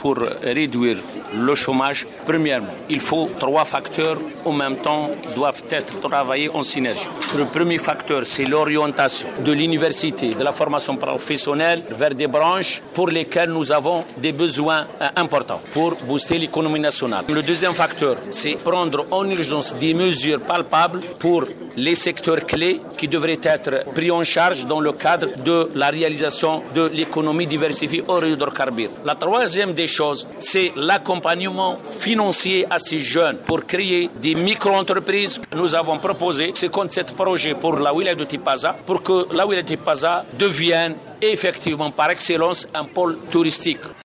pour réduire le chômage, premièrement, il faut 3 facteurs en même temps doivent être travaillés en synergie. Le premier facteur, c'est l'orientation de l'université, de la formation professionnelle vers des branches pour lesquelles nous avons des besoins importants pour booster l'économie nationale. Le deuxième facteur, c'est prendre en urgence des mesures palpables pour les secteurs clés qui devraient être pris en charge dans le cadre de la réalisation de l'économie diversifiée hors hydrocarbures. La troisième des choses, c'est l'accompagnement financier à ces jeunes pour créer des micro-entreprises. Nous avons proposé 57 projets pour la wilaya de Tipaza pour que la wilaya de Tipaza devienne effectivement par excellence un pôle touristique.